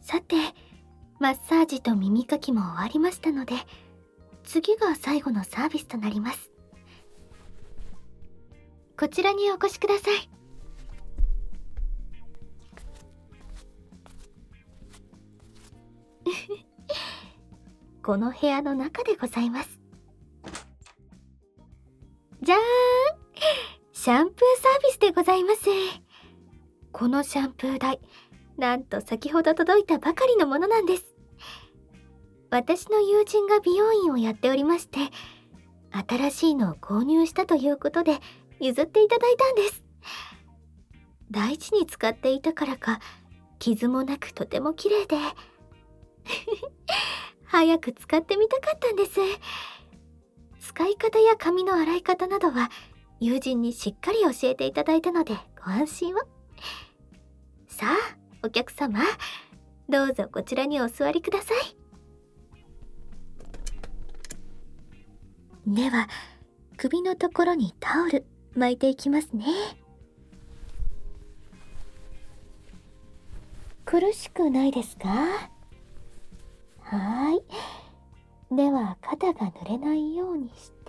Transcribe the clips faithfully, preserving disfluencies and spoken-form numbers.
さて、マッサージと耳かきも終わりましたので、次が最後のサービスとなります。こちらにお越しください。この部屋の中でございます。じゃーん、シャンプーサービスでございます。このシャンプー台、なんと先ほど届いたばかりのものなんです。私の友人が美容院をやっておりまして、新しいのを購入したということで譲っていただいたんです。大事に使っていたからか、傷もなくとても綺麗で早く使ってみたかったんです。使い方や髪の洗い方などは友人にしっかり教えていただいたのでご安心を。さあお客様、どうぞこちらにお座りください。では首のところにタオル巻いていきますね。苦しくないですか？はーい。では肩が濡れないようにして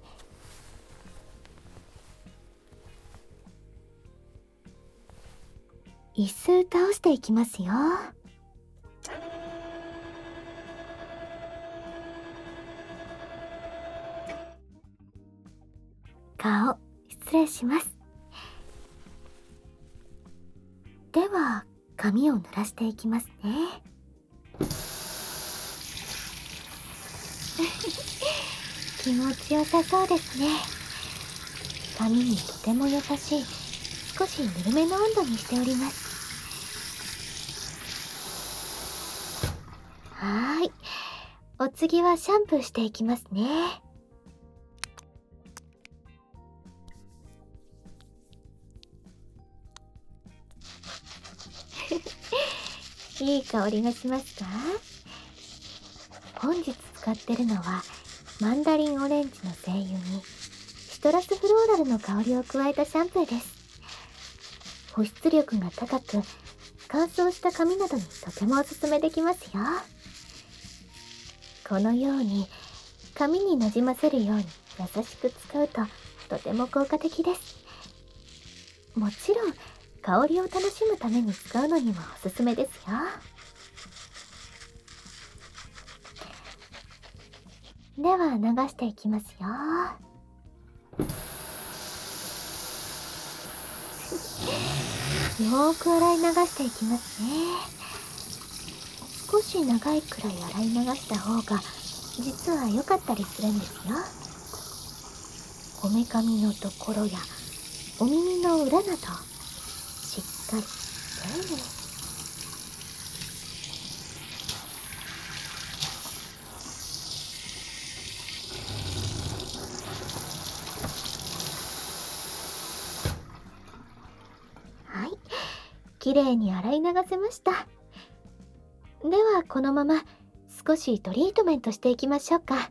椅子倒していきますよ。顔失礼します。では髪を濡らしていきますね。気持ちよさそうですね。髪にとても優しい、少しぬるめの温度にしております。はーい。お次はシャンプーしていきますね。いい香りがしますか？本日使ってるのはマンダリンオレンジの精油にシトラスフローラルの香りを加えたシャンプーです。保湿力が高く、乾燥した髪などにとてもおすすめできますよ。このように髪になじませるように優しく使うととても効果的です。もちろん香りを楽しむために使うのにもおすすめですよ。では流していきますよ。よーく洗い流していきますね。少し長いくらい洗い流した方が実は良かったりするんですよ。こめかみのところやお耳の裏などしっかり丁寧に。はい、きれいに洗い流せました。ではこのまま少しトリートメントしていきましょうか。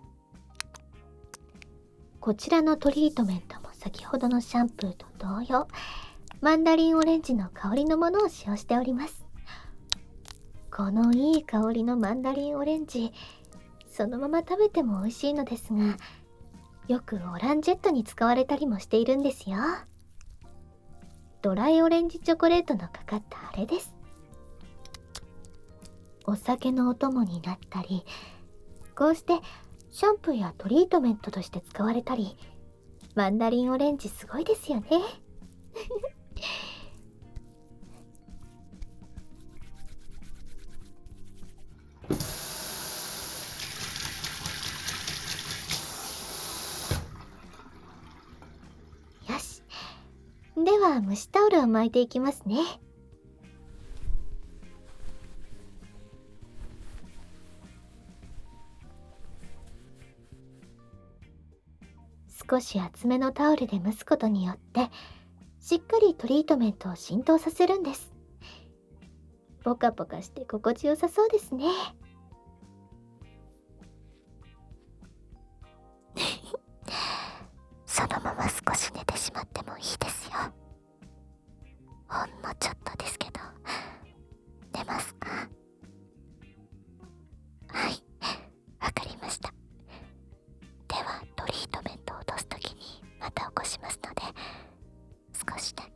こちらのトリートメントも先ほどのシャンプーと同様、マンダリンオレンジの香りのものを使用しております。このいい香りのマンダリンオレンジ、そのまま食べても美味しいのですが、よくオランジェットに使われたりもしているんですよ。ドライオレンジチョコレートのかかったあれです。お酒のお供になったり、こうしてシャンプーやトリートメントとして使われたり、マンダリンオレンジすごいですよね。よし。では蒸しタオルを巻いていきますね。少し厚めのタオルで蒸すことによってしっかりトリートメントを浸透させるんです。ポカポカして心地よさそうですね。そのまま少し寝てしまってもいいですよ。ほんのちょっとですけど、寝ますか？ して。